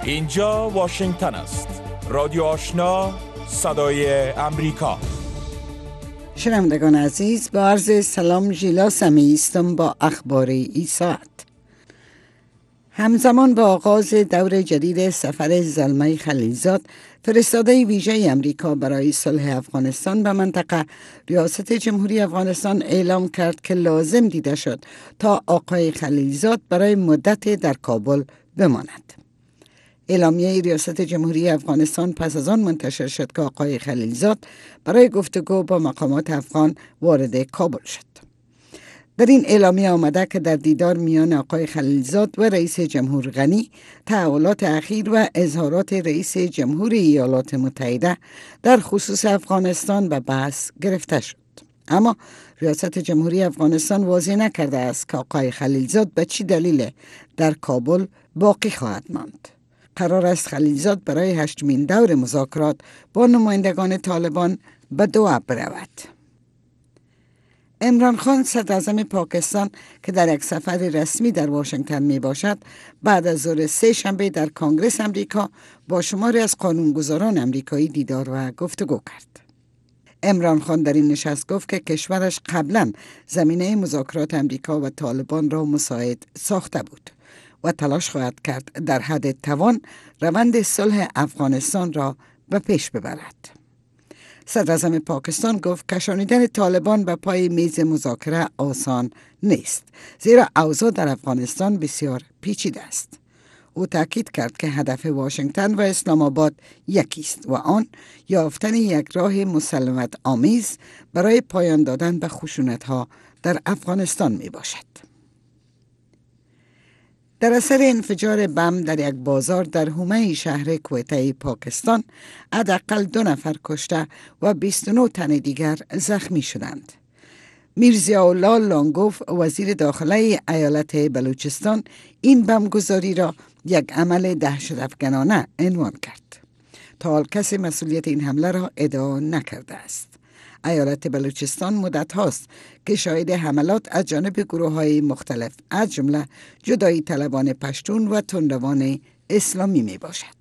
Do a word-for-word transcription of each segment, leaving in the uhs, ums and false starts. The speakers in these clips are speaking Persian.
اینجا واشنگتن است. رادیو آشنا، صدای امریکا. شنوندگان عزیز، با عرض سلام ژیلا سمی استم با اخبار این ساعت. همزمان با آغاز دور جدید سفر زلمه خلیلزاد، فرستاده ویژه امریکا برای صلح افغانستان به منطقه، ریاست جمهوری افغانستان اعلام کرد که لازم دیده شد تا آقای خلیلزاد برای مدت در کابل بماند. اعلامیه ریاست جمهوری افغانستان پس از آن منتشر شد که آقای خلیلزاد برای گفتگو با مقامات افغان وارد کابل شد. در این اعلامیه آمده که در دیدار میان آقای خلیلزاد و رئیس جمهور غنی، تحولات اخیر و اظهارات رئیس جمهور ایالات متحده در خصوص افغانستان به بحث گرفته شد. اما ریاست جمهوری افغانستان واضح نکرده است که آقای خلیلزاد به چی دلیل در کابل باقی خواهد ماند. قرار است خلیلزاد برای هشتمین دور مذاکرات با نمایندگان طالبان به دوحه برود. عمران خان صدراعظم پاکستان که در یک سفر رسمی در واشنگتن می باشد، بعد از ظهر سه شنبه در کنگره امریکا با شماری از قانونگذاران امریکایی دیدار و گفتگو کرد. عمران خان در این نشست گفت که کشورش قبلا زمینه مذاکرات امریکا و طالبان را مساعد ساخته بود و تلاش خواهد کرد در حد توان روند صلح افغانستان را به پیش ببرد. صدراعظم پاکستان گفت کشانیدن طالبان به پای میز مذاکره آسان نیست، زیرا اوضاع در افغانستان بسیار پیچیده است. او تاکید کرد که هدف واشنگتن و اسلام آباد یکی است و آن یافتن یک راه مسالمت آمیز برای پایان دادن به خشونت‌ها در افغانستان می باشد. در اثر انفجار بم در یک بازار در حومه شهر کوئته پاکستان، حداقل دو نفر کشته و بیست و نه تن دیگر زخمی شدند. میرضیاءالله لانگوف، وزیر داخله ایالت بلوچستان، این بمگذاری را یک عمل دهشت‌افکنانه عنوان کرد. تا حال کسی مسئولیت این حمله را ادعا نکرده است. ایالت بلوچستان مدت هاست که شاهد حملات از جانب گروه های مختلف از جمله جدایی طلبان پشتون و تندروان اسلامی می باشد.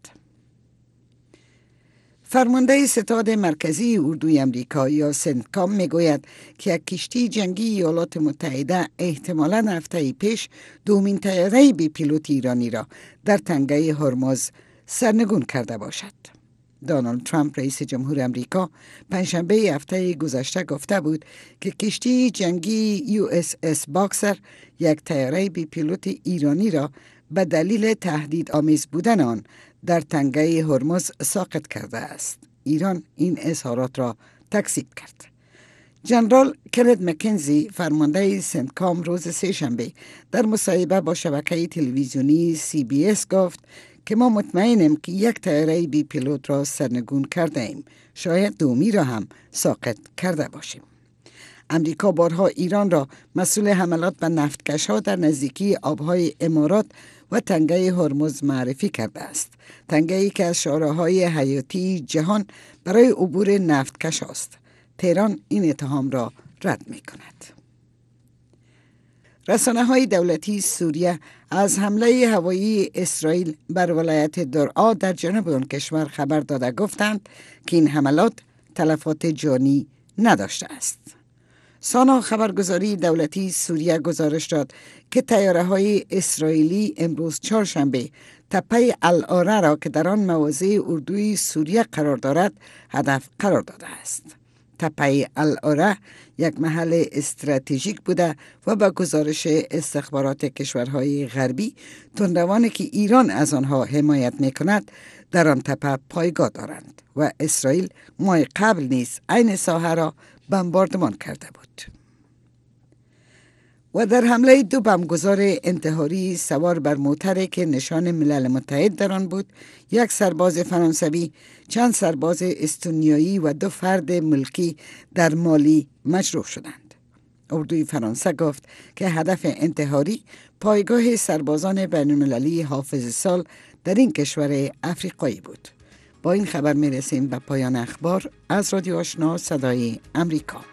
فرمانده ستاد مرکزی اردوی امریکا یا سنتکام می گوید که یک کشتی جنگی ایالات متحده احتمالاً هفته پیش دومین طیاره بی پیلوت ایرانی را در تنگه هرمز سرنگون کرده باشد. دونالد ترامپ رئیس جمهور امریکا پنجشنبه هفته گذشته گفته بود که کشتی جنگی یو اس اس باکسر، یک طیاره بی پیلوت ایرانی را به دلیل تهدید آمیز بودن آن در تنگه هرمز ساقط کرده است. ایران این اظهارات را تکذیب کرد. جنرال کلد مکنزی، فرمانده سنتکام، روز سه شنبه در مصاحبه با شبکه تلویزیونی سی بی اس گفت که ما مطمئنیم که یک طیاره بی پیلوت را سرنگون کرده ایم، شاید دومی را هم ساقط کرده باشیم. امریکا بارها ایران را مسئول حملات به نفتکش ها در نزدیکی آبهای امارات و تنگه هرمز معرفی کرده است. تنگه ای که از شاهراهای حیاتی جهان برای عبور نفتکش است. تهران این اتهام را رد می کند. رسانه های دولتی سوریه از حمله هوایی اسرائیل بر ولایت درعا در جنوب آن کشور خبر داده گفتند که این حملات تلفات جانی نداشته است. سانا خبرگزاری دولتی سوریه گزارش داد که طیاره های اسرائیلی امروز چهارشنبه تپه العاره را که در آن مواضع اردوی سوریه قرار دارد هدف قرار داده است. تپه العاره یک محل استراتژیک بوده و با گزارش استخبارات کشورهای غربی، تندروانی که ایران از آنها حمایت می‌کند در آن تپه پایگاه دارند و اسرائیل ماه قبل نیز عین ساحه را بمباردمان کرده بود. و در حمله دو بمبگذار انتحاری سوار بر موتری که نشان ملل متحد در آن بود، یک سرباز فرانسوی، چند سرباز استونیایی و دو فرد ملکی در مالی مجروح شدند. اردوی فرانسه گفت که هدف انتحاری پایگاه سربازان بین‌المللی حافظ سال در این کشور افریقایی بود. با این خبر می رسیم به پایان اخبار از رادیو آشنا صدای امریکا.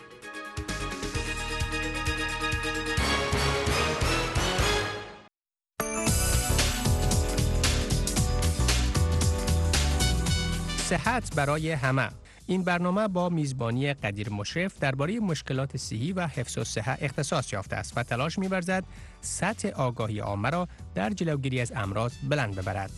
صحت برای همه. این برنامه با میزبانی قدیر مشرف درباره مشکلات صحی و حفظ الصحه اختصاص یافته است و تلاش می‌ورزد سطح آگاهی عامه را در جلوگیری از امراض بلند ببرد.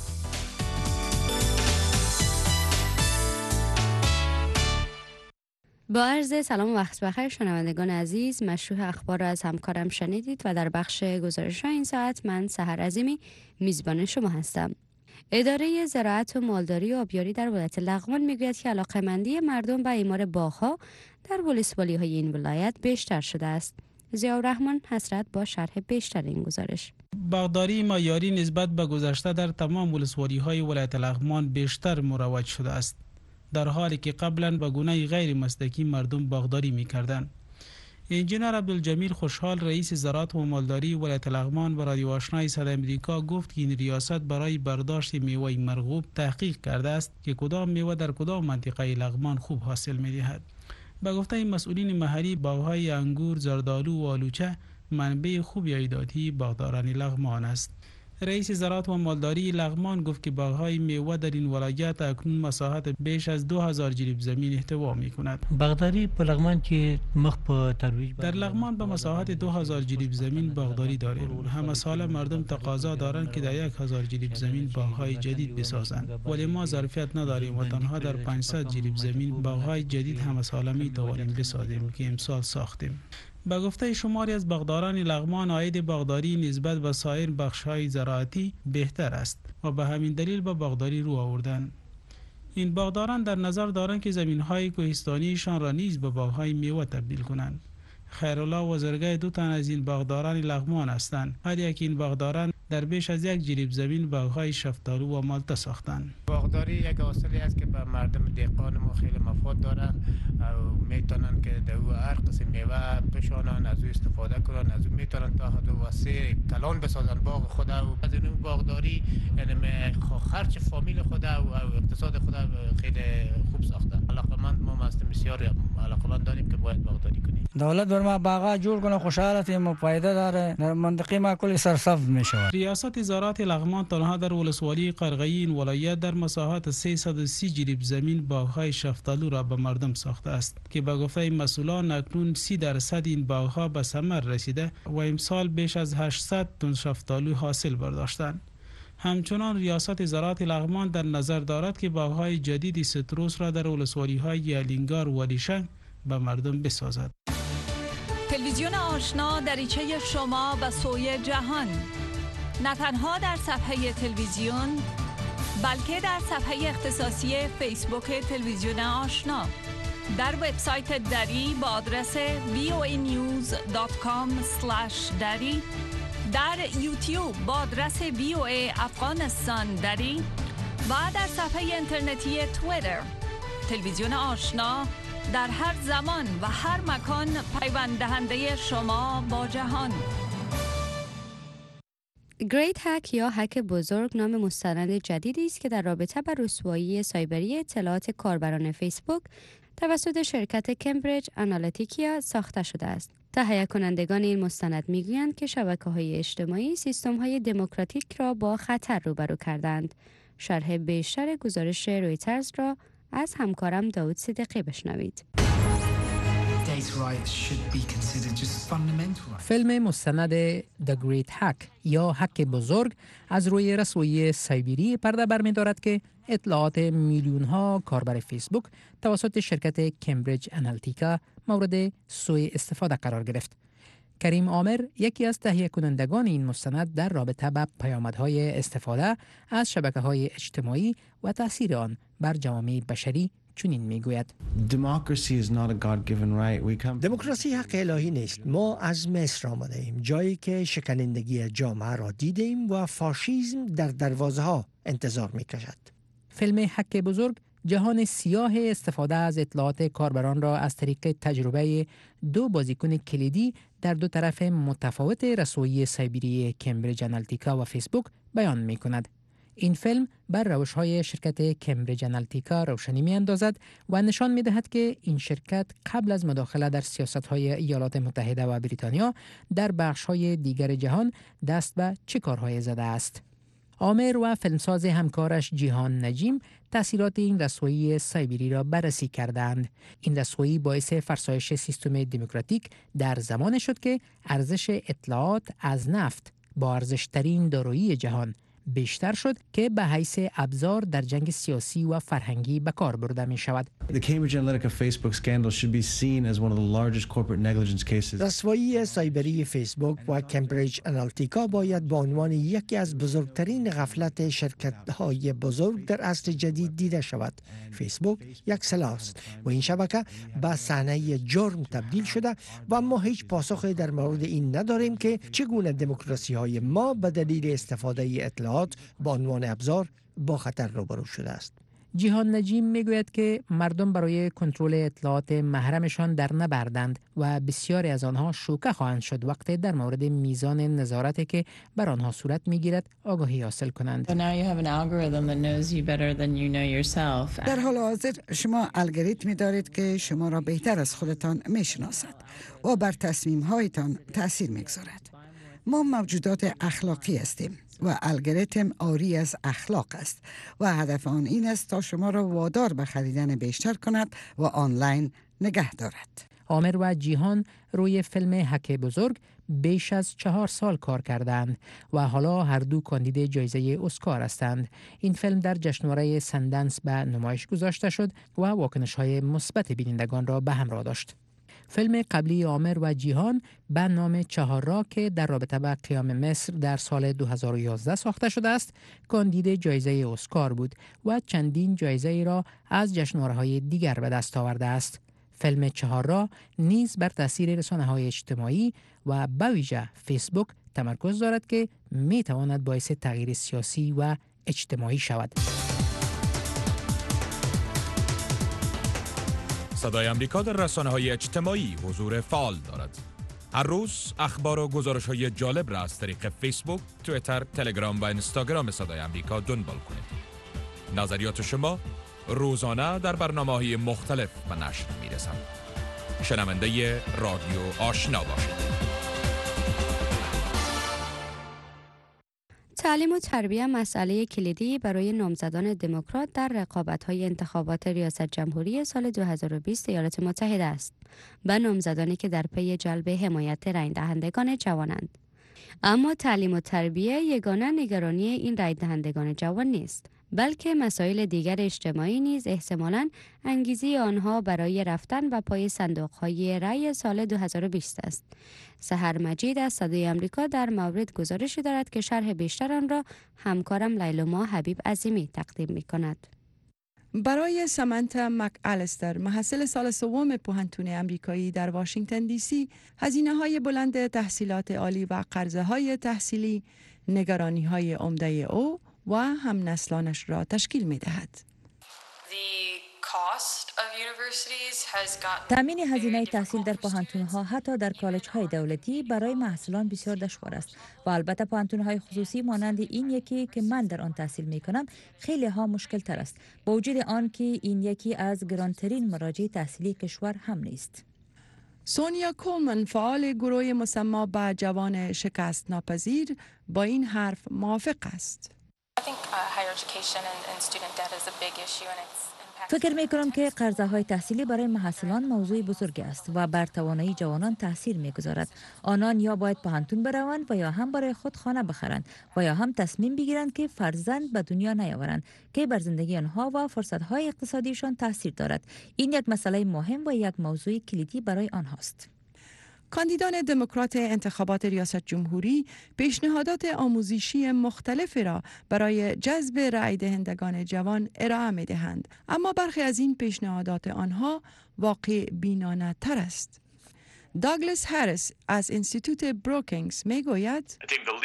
با عرض سلام و وقت بخیر شنوندگان عزیز، مشروع اخبار را از همکارم شنیدید و در بخش گزارش این ساعت من سحر عظیمی میزبان شما هستم. اداره زراعت و مالداری و آبیاری در ولایت لغمان میگوید که علاقه‌مندی مردم به اعمار باغ‌ها در ولسوالی‌های این ولایت بیشتر شده است. ضیاءالرحمن حسرت با شرح بیشتر این گزارش. باغداری معیاری نسبت به گذشته در تمام ولسوالی‌های ولایت لغمان بیشتر مروج شده است، در حالی که قبلا به گونه غیر مسلکی مردم باغداری می‌کردند. انجینر عبدالجمیل خوشحال رئیس زراعت و مالداری ولایت لغمان به رادیو آشنای صدای امریکا گفت که این ریاست برای برداشت میوه مرغوب تحقیق کرده است که کدام میوه در کدام منطقه لغمان خوب حاصل می‌دهد. به گفته این مسئولین محلی، باغ‌های انگور، زردآلو و آلوچه منبع خوب عایداتی باغداران لغمان است. رئیس زراعت و مالداری لغمان گفت که باغ‌های میوه در این ولایت اکنون مساحت بیش از دو هزار جریب زمین احتوا می‌کند. باغداری په لغمان کې مخ په ترویج در لغمان به مساحت دو هزار جریب زمین باغداری داریم. همه سال مردم تقاضا دارند که در یک هزار جریب زمین باغ‌های جدید بسازند، ولی ما ظرفیت نداریم و تنها در پانصد جریب زمین باغ‌های جدید همه ساله می‌توانیم بسازیم که امسال ساختیم. به گفته شماری از باغداران لغمان، عاید باغداری نسبت به سایر بخش‌های زراعتی بهتر است و به همین دلیل به باغداری رو آوردند. این باغداران در نظر دارند که زمین‌های کوهستانیشان را نیز به باغ‌های میوه تبدیل کنند. خیرالله وزرگاه دو تن از این باغداران لغمان هستند. هر یک این باغداران در بیش از یک جریب زمین باغ‌های شفتالو و مالته ساختند. باغداری یک حاصلی است که به مردم دهقان ما خیلی مفاد داره و میتونن که در هر قسم میوه بشانن، از او استفاده کنن، از او میتونن تا حد وسیع کلان بسازن باغ خود و از این باغداری یعنی خرج فامیل خود و اقتصاد خود خیلی خوب ساخته. علاقمند ما هستیم، بسیار علاقمند داریم که باید باغداری کنیم. دولت بر ما باغا جور کنه، خوشحال هستیم و فایده داره. در منطقه ما کلی سرسبز میشه. ریاست زراعت لغمان تنها در ولسوالی قرغه‌ای این ولایت در مساحت سیصد و سی جریب زمین باغ‌های شفتالو را به مردم ساخته است که به گفته مسئولان اکنون سی درصد این باغ‌ها به ثمر رسیده و امسال بیش از هشتصد تن شفتالو حاصل برداشتند. همچنان ریاست زراعت لغمان در نظر دارد که باغ‌های جدید سیتروس را در ولسوالی‌های الینگار و ولیشنگ به مردم بسازد. تلویزیون آشنا دریچه شما به سوی جهان، نه تنها در صفحه تلویزیون بلکه در صفحه اختصاصی فیسبوک تلویزیون آشنا، در وبسایت دری با آدرس وی او ای نیوز دات کام اسلش دری، در یوتیوب با آدرس وی او ای افغانستان دری و در صفحه اینترنتی توییتر. تلویزیون آشنا در هر زمان و هر مکان پیوند دهنده شما با جهان. گریت هک یا هک بزرگ نام مستند جدیدی است که در رابطه با رسوایی سایبری اطلاعات کاربران فیسبوک توسط شرکت کمبریج آنالیتیکا ساخته شده است. تهیه کنندگان این مستند میگویند که شبکه‌های اجتماعی سیستم‌های دموکراتیک را با خطر روبرو کردند. شرح بیشتر گزارش رویترز را از همکارم داود صدیقی بشنوید. فیلم مستند The Great Hack یا هک بزرگ از روی رسوایی سایبری پرده برمی‌دارد که اطلاعات میلیون‌ها کاربر فیسبوک توسط شرکت کمبریج آنالیتیکا مورد سوء استفاده قرار گرفت. کریم عامر یکی از تهیه کنندگان این مستند در رابطه با پیامدهای استفاده از شبکه‌های اجتماعی و تأثیر آن بر جوامع بشری چنین میگوید: دموکراسی حق الهی نیست. ما از مصر آمده ایم، جایی که شکنندگی جامعه را دیدیم و فاشیسم در دروازه ها انتظار میکشد. فیلم هک بزرگ جهان سیاه استفاده از اطلاعات کاربران را از طریق تجربه دو بازیکن کلیدی در دو طرف متفاوت رسوایی سایبری کمبریج آنالیتیکا و فیسبوک بیان می کند. این فیلم بر روش‌های شرکت کمبریج آنالیتیکا روشنی می‌اندازد و نشان می‌دهد که این شرکت قبل از مداخله در سیاست‌های ایالات متحده و بریتانیا در بخش‌های دیگر جهان دست به چه کارهای زده است. عامر و فیلمساز همکارش جیهان نجیم تأثیرات این رسوایی سایبری را بررسی کردند. این رسوایی باعث فرسایش سیستم دموکراتیک در زمان شد که ارزش اطلاعات از نفت با ارزشترین دارایی جهان بیشتر شد که به حیث ابزار در جنگ سیاسی و فرهنگی به کار برده می شود. The Cambridge Analytica Facebook scandal should be seen as one of the largest corporate negligence cases. رسوایی سایبری فیسبوک و کمبریج آنالیتیکا باید به عنوان یکی از بزرگترین غفلت شرکت‌های بزرگ در عصر جدید دیده شود. فیسبوک یک سلاح است و این شبکه به صحنه جرم تبدیل شده و ما هیچ پاسخی در مورد این نداریم که چگونه دموکراسی‌های ما به دلیل استفاده اطلاعات با عنوان ابزار با خطر روبرو شده است. جیهان نجیم میگوید که مردم برای کنترل اطلاعات محرمشان در نبردند و بسیاری از آنها شوکه خواهند شد وقتی در مورد میزان نظارتی که بر آنها صورت میگیرد آگاهی حاصل کنند. در حال حاضر شما الگوریتمی دارید که شما را بهتر از خودتان میشناسد و بر تصمیم هایتان تاثیر میگذارد. ما موجودات اخلاقی هستیم و الگوریتم آری از اخلاق است و هدف آن این است تا شما را وادار به خریدن بیشتر کند و آنلاین نگه دارد. عامر و جیهان روی فیلم حک بزرگ بیش از چهار سال کار کردند و حالا هر دو کاندید جایزه اسکار هستند. این فیلم در جشنواره سندنس به نمایش گذاشته شد و واکنش‌های مثبت بینندگان را به همراه داشت. فیلم قبلی عامر و جیهان به نام چهار را که در رابطه با قیام مصر در سال دو هزار و یازده ساخته شده است، کاندید جایزه اسکار بود و چندین جایزه را از جشنواره‌های دیگر به دست آورده است. فیلم چهار را نیز بر تاثیر رسانه‌های اجتماعی و به ویژه فیسبوک تمرکز دارد که می تواند باعث تغییر سیاسی و اجتماعی شود. صدای امریکا در رسانه‌های اجتماعی حضور فعال دارد. هر روز اخبار و گزارش‌های جالب را از طریق فیسبوک، توییتر، تلگرام و اینستاگرام صدای امریکا دنبال کنید. نظریات شما روزانه در برنامه‌های مختلف به نشر می‌رسند. شنونده رادیو آشنا باشید. تعلیم و تربیت مسئله کلیدی برای نامزدان دموکرات در رقابت‌های انتخابات ریاست جمهوری سال دو هزار و بیست ایالات متحده است، به نامزدانی که در پی جلب حمایت رای دهندگان جوانند. اما تعلیم و تربیت یگانه نگرانی این رای دهندگان جوان نیست، بلکه مسائل دیگر اجتماعی نیز احتمالاً انگیزه آنها برای رفتن به پای صندوق‌های رای سال دو هزار و بیست است. سحر مجید از صدای امریکا در مورد گزارشی دارد که شرح بیشتر آن را همکارم لیلما حبیب عظیمی تقدیم می‌کند. برای سامانتا مک‌الستر، محصل سال سوم پوهنتون امریکایی در واشنگتن دی سی، هزینه‌های بلند تحصیلات عالی و قرضه‌های تحصیلی نگرانی‌های عمده او و هم نسلانش را تشکیل می‌دهد. تامین هزینه تحصیل در پوهنتون‌ها حتی در کالج‌های دولتی برای محصلان بسیار دشوار است و البته پوهنتون‌های خصوصی مانند این یکی که من در آن تحصیل می‌کنم خیلی ها مشکل تر است، با وجود آن که این یکی از گرانترین مراجع تحصیلی کشور هم نیست. سونیا کولمن، فعال گروه مسمى به جوان شکست ناپذیر، با این حرف موافق است. فکر می کنم که قرضه های تحصیلی برای محصلان موضوع بزرگی است و بر توانایی جوانان تاثیر می گذارد. آنان یا باید پوهنتون بروند و یا هم برای خود خانه بخرند و یا هم تصمیم بگیرند که فرزند به دنیا نیاورند که بر زندگی آنها و فرصت های اقتصادیشان تاثیر دارد. این یک مسئله مهم و یک موضوع کلیدی برای آنهاست. کاندیدان دموکرات انتخابات ریاست جمهوری پیشنهادات آموزشی مختلفی را برای جذب رای دهندگان جوان ارائه می دهند، اما برخی از این پیشنهادات آنها واقع بینانه تر است. داگلاس هریس از انستیتوت بروکینگز می گوید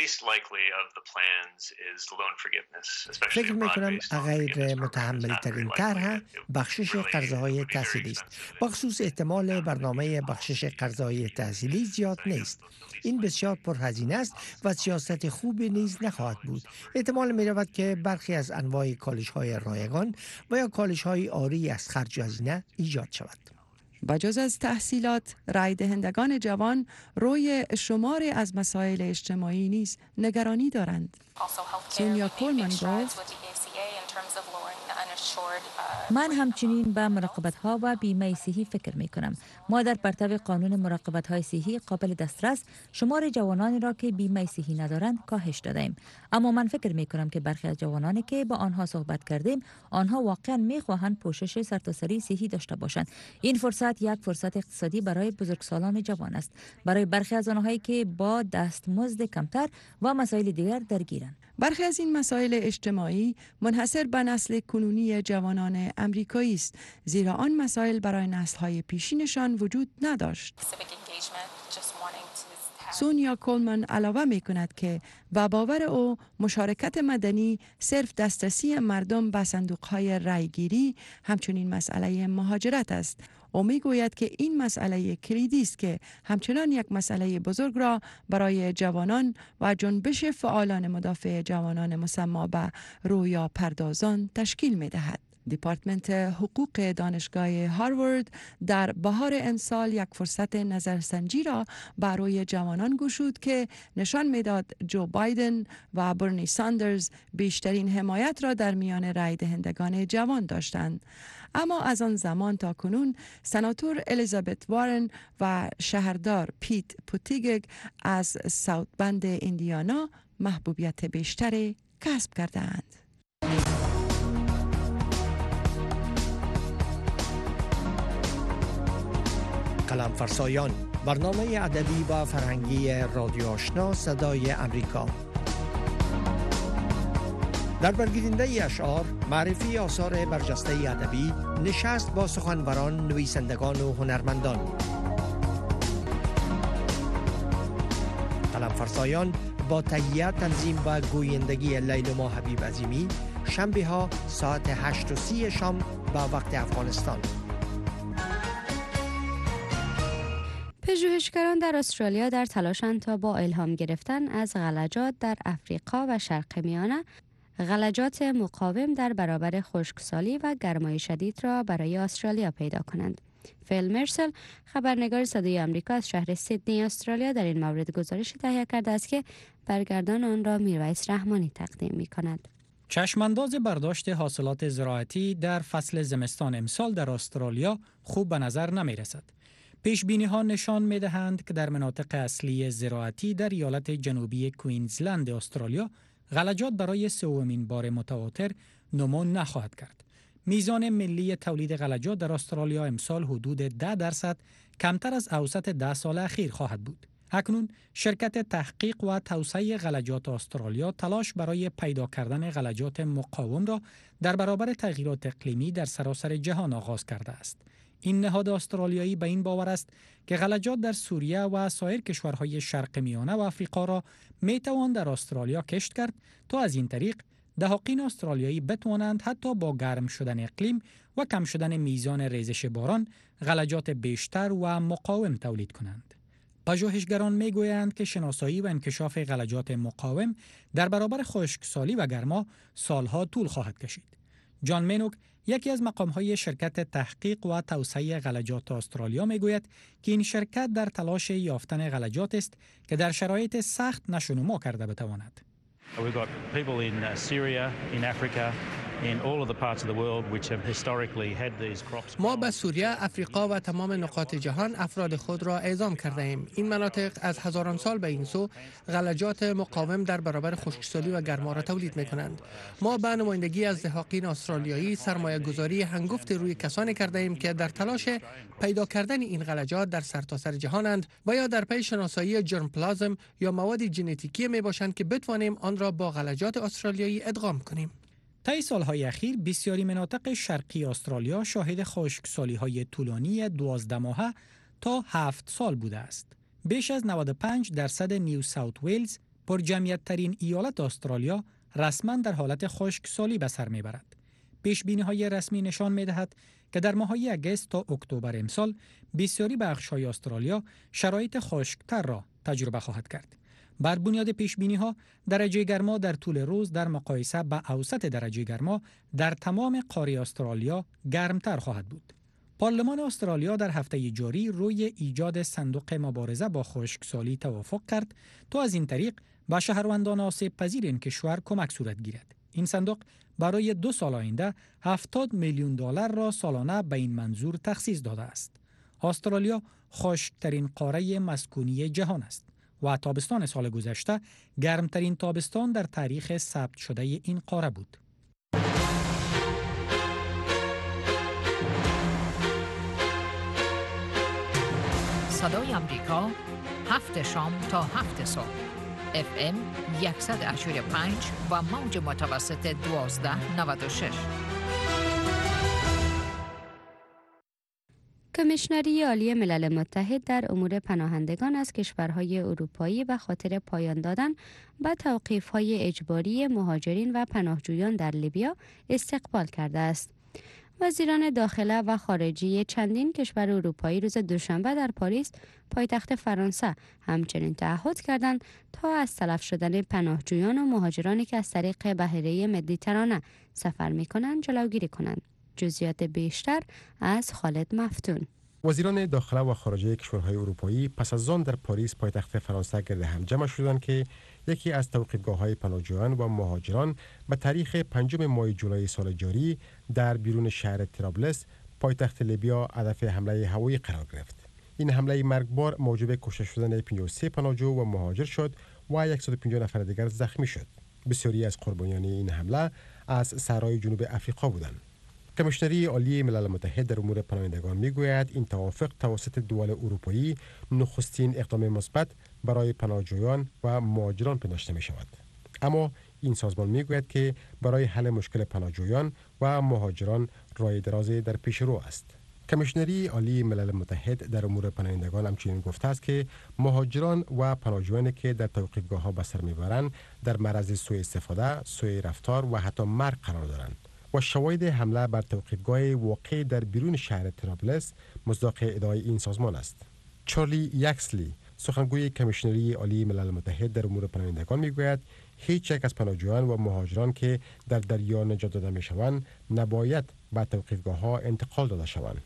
فکر می کنم غیر متحمل ترین طرح بخشش قرضه‌های تحصیلی است. بخصوص احتمال برنامه بخشش قرضه‌های تحصیلی زیاد نیست. این بسیار پرهزینه است و سیاست خوبی نیز نخواهد بود. احتمال می رود که برخی از انواع کالج‌های رایگان و یا کالج‌های عاری از خرج هزینه ایجاد شود. بجز از تحصیلات، رای دهندگان جوان روی شماری از مسائل اجتماعی نیز نگرانی دارند. سونیا کولمن گفت من همچنین به مراقبت ها و بیمه صحی فکر می کنم. ما در پرتو قانون مراقبت های صحی قابل دسترس شمار جوانانی را که بیمه صحی ندارند کاهش دادیم. اما من فکر می کنم که برخی از جوانانی که با آنها صحبت کردیم آنها واقعا می خواهند پوشش سرتاسری صحی داشته باشند. این فرصت یک فرصت اقتصادی برای بزرگسالان جوان است، برای برخی از آنهایی که با دستمزد کمتر و مسائل دیگر درگیرند. برخی از این مسائل اجتماعی منحصر به نسل کنونی جوانان امریکایی است، زیرا آن مسائل برای نسل‌های پیشینشان وجود نداشت. سونیا کولمن علاوه می کند که با باور او مشارکت مدنی صرف دسترسی مردم به صندوق‌های رایگیری همچنین مسئله مهاجرت است. او می گوید که این مسئله کلیدی است که همچنان یک مسئله بزرگ را برای جوانان و جنبش فعالان مدافع جوانان مسمى به رویا پردازان تشکیل می دهد. دپارتمنت حقوق دانشگاه هاروارد در بهار امسال یک فرصت نظرسنجی را برای جوانان گشود که نشان میداد جو بایدن و برنی ساندرز بیشترین حمایت را در میان رای دهندگان جوان داشتند. اما از آن زمان تا کنون سناتور الیزابت وارن و شهردار پیت بوتیگگ از ساوت بند ایندیانا محبوبیت بیشتری کسب کردند. قلم فرسایان، برنامه ادبی و فرهنگی رادیو آشنا صدای امریکا. در برگیرنده اشعار، معرفی آثار برجسته ادبی، نشست با سخنوران، نویسندگان و هنرمندان. قلم فرسایان با تهیه، تنظیم و گویندگی لیلما حبیب عظیمی، شنبه ها ساعت هشت و سی شام با وقت افغانستان. پژوهشگران در استرالیا در تلاشند تا با الهام گرفتن از غلجات در افریقا و شرق میانه غلجات مقاوم در برابر خشکسالی و گرمای شدید را برای استرالیا پیدا کنند. فیل مرسل، خبرنگار صدای آمریکا از شهر سیدنی استرالیا، در این مورد گزارشی تهیه کرده است که برگردان آن را میرویس رحمانی تقدیم می کند. چشمانداز برداشت حاصلات زراعتی در فصل زمستان امسال در استرالیا خوب به نظر نمی رسد. پیش بینی ها نشان می دهند که در مناطق اصلی زراعتی در ایالت جنوبی کوینزلند استرالیا غلجات برای سومین بار متواتر نمو نخواهد کرد. میزان ملی تولید غلجات در استرالیا امسال حدود ده درصد کمتر از اوسط ده سال اخیر خواهد بود. اکنون شرکت تحقیق و توسعه غلجات استرالیا تلاش برای پیدا کردن غلجات مقاوم را در برابر تغییرات اقلیمی در سراسر جهان آغاز کرده است. این نهاد استرالیایی به این باور است که غلجات در سوریه و سایر کشورهای شرق میانه و آفریقا را می توان در استرالیا کشت کرد تا از این طریق دهاقین استرالیایی بتوانند حتی با گرم شدن اقلیم و کم شدن میزان ریزش باران غلجات بیشتر و مقاوم تولید کنند. پژوهشگران می گویند که شناسایی و انکشاف غلجات مقاوم در برابر خشکسالی و گرما سالها طول خواهد کشید. جان مینوک، یکی از مقام‌های شرکت تحقیق و توسعه غلجات استرالیا میگوید که این شرکت در تلاش یافتن غلجات است که در شرایط سخت نشو و نما کرده بتواند. We've got people in Syria, in Africa, in all of the parts of the world which have historically had these crops. ما به سوریه، افریقا و تمام نقاط جهان افراد خود را اعزام کرده ایم. این مناطق از هزاران سال به این سو غلجات مقاوم در برابر خشکسالی و گرما را تولید می کنند. ما به نمایندگی از دهاقین استرالیایی سرمایه گذاری هنگفت روی کسانی کرده ایم که در تلاش پیدا کردن این غلجات در سرتاسر جهانند و یا در پی شناسایی جرم پلازم یا مواد ژنتیکی می باشند که بتوانیم آن را با غلجات استرالیایی ادغام کنیم. طی سالهای اخیر بسیاری مناطق شرقی استرالیا شاهد خشکسالی‌های طولانی دوازده ماهه تا هفت سال بوده است. بیش از نود و پنج درصد نیو ساوت ویلز، پرجمعیت ترین ایالت استرالیا، رسما در حالت خشکسالی به سر میبرد. پیش‌بینی‌های رسمی نشان می‌دهد که در ماه‌های اگست تا اکتبر امسال بسیاری بخش‌های استرالیا شرایط خشک‌تر را تجربه خواهد کرد. بر بنیاد پیش‌بینی‌ها درجه گرما در طول روز در مقایسه با اوسط درجه گرما در تمام قاره استرالیا گرمتر خواهد بود. پارلمان استرالیا در هفته جاری روی ایجاد صندوق مبارزه با خشکسالی توافق کرد تا از این طریق به شهروندان آسیب پذیر این کشور کمک صورت گیرد. این صندوق برای دو سال آینده هفتاد میلیون دلار را سالانه به این منظور تخصیص داده است. استرالیا خشکترین قاره مسکونی جهان است و تابستان سال گذشته گرمترین تابستان در تاریخ ثبت شده این قاره بود. صدای امریکا، هفت شام تا هفت صبح، اف ام صد و هشتاد و پنج و موج متوسط دوازده نود و شش. کمیشنری عالی ملل متحد در امور پناهندگان از کشورهای اروپایی به خاطر پایان دادن به توقیف‌های اجباری مهاجرین و پناهجویان در لیبیا استقبال کرده است. وزیران داخله و خارجه چندین کشور اروپایی روز دوشنبه در پاریس پایتخت فرانسه همچنین تعهد کردند تا از تلف شدن پناهجویان و مهاجرانی که از طریق بحیره مدیترانه سفر می‌کنند جلوگیری کنند. جزئیات بیشتر از خالد مفتون. وزیران داخله و خارجه کشورهای اروپایی پس از آن در پاریس پایتخت فرانسه گرد هم جمع شدند که یکی از توقیفگاه‌های پناهجویان و مهاجران به تاریخ پنجم ماه جولای سال جاری در بیرون شهر طرابلس پایتخت لیبیا هدف حمله هوایی قرار گرفت. این حمله مرگبار موجب کشته شدن پنجاه و سه پناهجو و مهاجر شد و صد و پنجاه نفر دیگر زخمی شد. بسیاری از قربانیان این حمله از صحرای جنوب افریقا بودند. کمیشنری عالی ملل متحد در امور پناهندگان میگوید این توافق توسط دول اروپایی نخستین اقدام مثبت برای پناهجویان و مهاجران پنداشته می شود. اما این سازمان میگوید که برای حل مشکل پناهجویان و مهاجران راه درازی در پیش رو است. کمیشنری عالی ملل متحد در امور پناهندگان همچنین گفته است که مهاجران و پناهجویانی که در توقیفگاه‌ها به سر میبرند در معرض سوء استفاده، سوء رفتار و حتی مرگ قرار دارند. و شواهد حمله بر توقیفگاه واقع در بیرون شهر طرابلس مصداق ادعای این سازمان است. چارلی یکسلی سخنگوی کمیشنری عالی ملل متحد در امور پناهندگان میگوید هیچ یک از پناهجویان و مهاجران که در دریا نجات داده میشوند نباید به توقیفگاه‌ها انتقال داده شوند.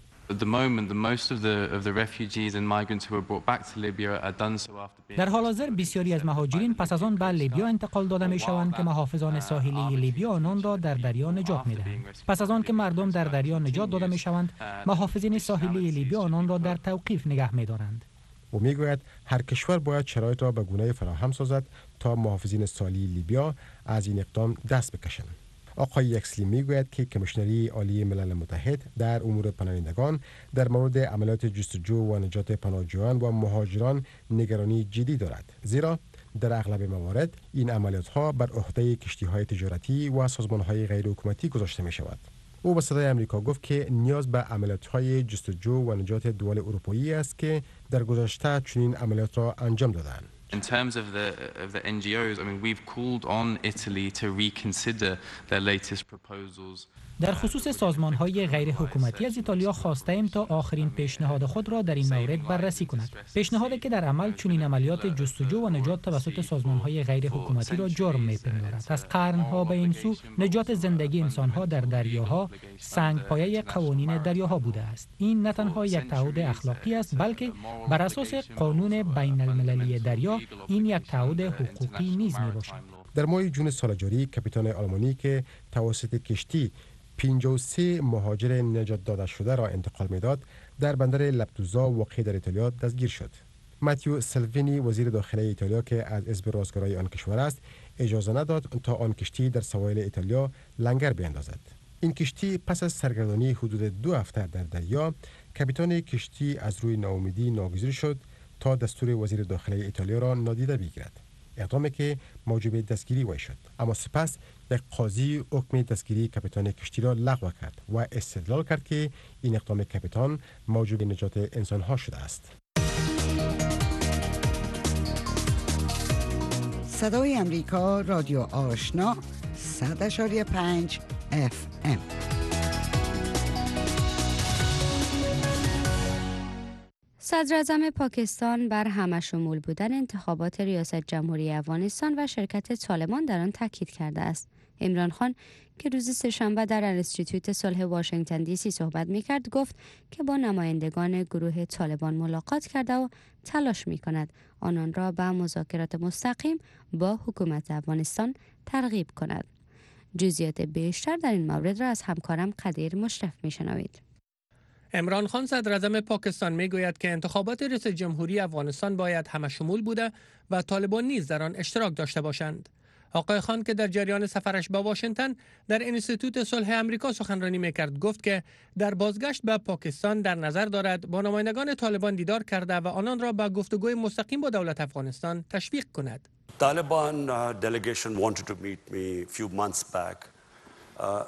در حال حاضر بسیاری از مهاجرین پس از آن به لیبیا انتقال داده می شوند که محافظان ساحلی لیبیا آنان را در دریا نجات می دهند. پس از آن که مردم در دریا نجات داده می شوند، محافظین ساحلی لیبیا آنان را در توقیف نگه می دارند. او می گوید هر کشور باید شرایط را به گونه فراهم سازد تا محافظین ساحلی لیبیا از این اقدام دست بکشند. آقای یکسلی میگوید که کمیشنری عالی ملل متحد در امور پناهندگان در مورد عملیات جستجو و نجات پناهجویان و مهاجران نگرانی جدی دارد، زیرا در اغلب موارد این عملیات ها بر عهده کشتی های تجارتی و سازمان های غیر حکومتی گذاشته می شود. او به صدای آمریکا گفت که نیاز به عملیات های جستجو و نجات دول اروپایی است که در گذشته چنین عملیات را انجام دادند. In terms of the of the N G Os, I mean, we've called on Italy to reconsider their latest proposals. در خصوص سازمان‌های غیر حکومتی از ایتالیا خواستیم تا آخرین پیشنهاد خود را در این مورد بررسی کند. پیشنهادی که در عمل چنین عملیات جستجو و نجات توسط سازمان‌های غیر حکومتی را جرم می‌پندارد. از قرن‌ها به این سو نجات زندگی انسان‌ها در دریاها سنگ‌پایه قوانین دریاها بوده است. این نه تنها یک تعهد اخلاقی است، بلکه بر اساس قانون بین‌المللی دریا این یک تعهد حقوقی نیز می‌باشد. در ماه جون سال جاری کاپیتان آلمانی که توسط کشتی پنجاه و سه مهاجر نجات داده شده را انتقال میداد در بندر لپدوزا واقع در ایتالیا دستگیر شد. ماتیو سلوینی وزیر داخله ایتالیا که از حزب راستگرای آن کشور است اجازه نداد تا آن کشتی در سواحل ایتالیا لنگر بیاندازد. این کشتی پس از سرگردانی حدود دو هفته در دریا کاپیتان کشتی از روی ناامیدی ناگزیر شد تا دستور وزیر داخله ایتالیا را نادیده بگیرد، اقدامی که موجب دستگیری وی شد. اما سپس یک قاضی حکم دستگیری کاپیتان کشتی را لغو کرد و استدلال کرد که این اقدام کاپیتان موجب نجات انسانها شده است. صدای امریکا، رادیو آشنا، صد و پنج اف ام. صدراعظم پاکستان بر همشمول بودن انتخابات ریاست جمهوری افغانستان و شرکت طالبان در آن تاکید کرده است. عمران خان که روز سه‌شنبه در انستیتوت صلح واشنگتن دی سی صحبت می‌کرد گفت که با نمایندگان گروه طالبان ملاقات کرده و تلاش می‌کند آنان را به مذاکرات مستقیم با حکومت افغانستان ترغیب کند. جزئیات بیشتر در این مورد را از همکارم قدیر مشرف می‌شنوید. عمران خان صدراعظم پاکستان میگوید که انتخابات ریاست جمهوری افغانستان باید همشمول بوده و طالبان نیز در آن اشتراک داشته باشند. آقای خان که در جریان سفرش به واشنگتن در انستیتوت صلح آمریکا سخنرانی میکرد گفت که در بازگشت به پاکستان در نظر دارد با نمایندگان طالبان دیدار کرده و آنان را به گفتگوی مستقیم با دولت افغانستان تشویق کند. Taliban uh, delegation wanted to meet me few months back. Uh,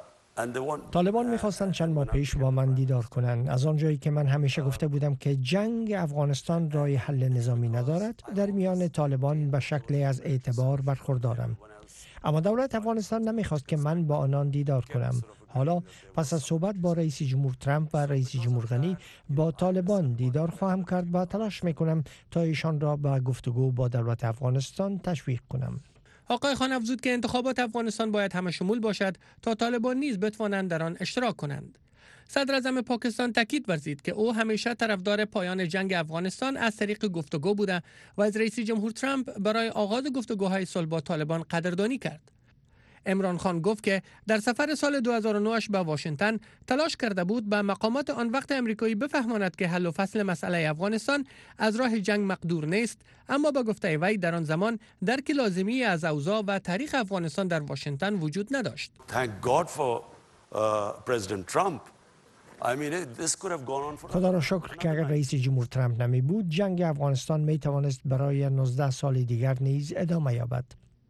طالبان می‌خواستند چند ماه پیش با من دیدار کنند. از آنجایی که من همیشه گفته بودم که جنگ افغانستان راه حل نظامی ندارد، در میان طالبان به شکلی از اعتبار برخوردارم. اما دولت افغانستان نمی‌خواست که من با آنان دیدار کنم. حالا پس از صحبت با رئیس جمهور ترامپ و رئیس جمهور غنی با طالبان دیدار خواهم کرد و تلاش می‌کنم تا ایشان را به گفتگو با دولت افغانستان تشویق کنم. آقای خان افزود که انتخابات افغانستان باید همشمول باشد تا طالبان نیز بتوانند در آن اشتراک کنند. صدراعظم پاکستان تاکید ورزید که او همیشه طرفدار پایان جنگ افغانستان از طریق گفتگو بوده و از رئیس جمهور ترامپ برای آغاز گفتگوهای صلح با طالبان قدردانی کرد. عمران خان گفت که در سفر سال دو هزار و نه به واشنگتن تلاش کرده بود به مقامات آن وقت امریکایی بفهماند که حل و فصل مسئله افغانستان از راه جنگ مقدور نیست، اما با گفته وی در آن زمان درک لازمی از اوضاع و تاریخ افغانستان در واشنگتن وجود نداشت. Thank God for uh, President Trump. I mean, this could have gone on for خدا را شکر که اگر رئیس جمهور ترامپ نمی بود جنگ افغانستان می توانست برای نوزده سال دیگر نیز ادامه یابد.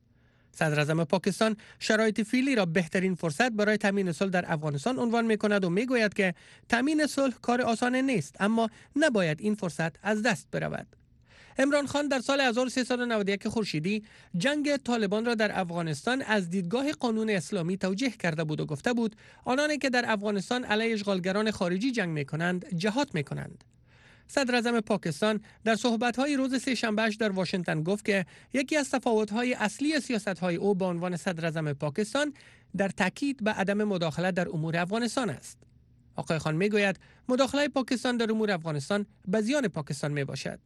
صدراعظم پاکستان شرایط فعلی را بهترین فرصت برای تامین صلح در افغانستان عنوان می‌کند و می‌گوید که تامین صلح کار آسان نیست، اما نباید این فرصت از دست برود. عمران خان در سال هزار و سیصد و نود و یک خورشیدی جنگ طالبان را در افغانستان از دیدگاه قانون اسلامی توجیه کرده بود و گفته بود آنانی که در افغانستان علیه اشغالگران خارجی جنگ می‌کنند جهاد می‌کنند. صدراعظم پاکستان در صحبت‌های روز سه‌شنبه‌اش در واشنگتن گفت که یکی از تفاوت‌های اصلی سیاست‌های او به عنوان صدراعظم پاکستان در تاکید به عدم مداخله در امور افغانستان است. آقای خان می‌گوید مداخله پاکستان در امور افغانستان به زیان پاکستان می‌باشد.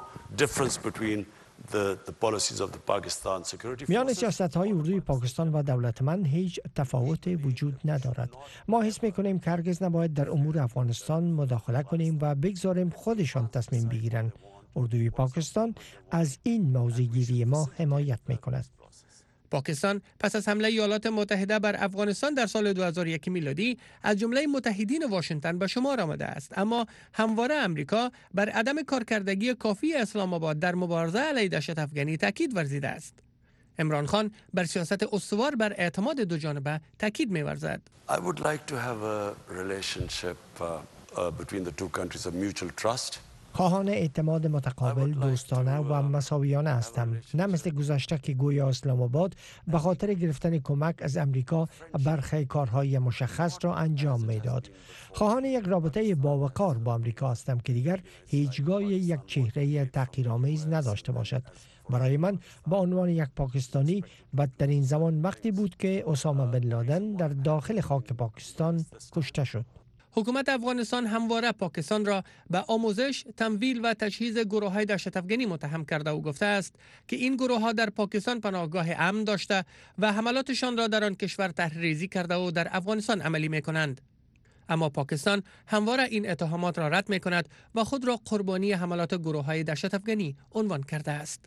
میان سیاست‌های اردوی پاکستان و دولت من هیچ تفاوت وجود ندارد. ما حس می‌کنیم که هرگز نباید در امور افغانستان مداخله کنیم و بگذاریم خودشان تصمیم بگیرند. اردوی پاکستان از این موضوع گیری ما حمایت می‌کند. پاکستان پس از حمله ایالات متحده بر افغانستان در سال دو هزار و یک میلادی از جمله متحدین واشنگتن به شمار آمده است، اما همواره امریکا بر عدم کارکردگی کافی اسلام آباد در مبارزه علیه دهشت افغانی تاکید ورزیده است. عمران خان بر سیاست استوار بر اعتماد دو جانبه تاکید می‌ورزد. I would like to have a relationship uh, uh, between the two countries of mutual trust. خواهان اعتماد متقابل، دوستانه و مساویانه هستم، نه مثل گذشته که گویا اسلام آباد به خاطر گرفتن کمک از امریکا برخی کارهای مشخص را انجام میداد. خواهان یک رابطه باوقار با امریکا هستم که دیگر هیچگاه یک چهره تحقیرآمیز نداشته باشد. برای من به عنوان یک پاکستانی بدترین زمان وقتی بود که اسامه بن لادن در داخل خاک پاکستان کشته شد. حکومت افغانستان همواره پاکستان را به آموزش، تمویل و تجهیز گروه‌های دهشت افغانی متهم کرده و گفته است که این گروه‌ها در پاکستان پناهگاه امن داشته و حملاتشان را در آن کشور طرح‌ریزی کرده و در افغانستان عملی می‌کنند. اما پاکستان همواره این اتهامات را رد می‌کند و خود را قربانی حملات گروه‌های دهشت افغانی عنوان کرده است.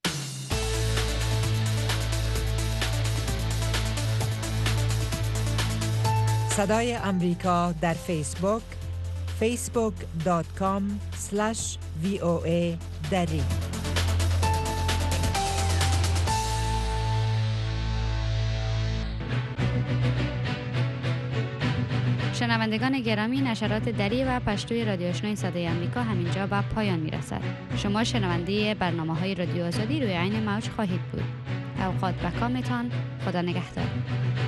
صدای امریکا در فیسبوک فیسبوک دات کام اسلش وی او ای دری. شنوندگان گرامی، نشرات دری و پشتوی رادیو آشنای صدای امریکا همینجا به پایان میرسد. شما شنونده برنامه‌های رادیو آزادی روی عین موج خواهید بود. اوقات بکامتان. خدا نگهدار.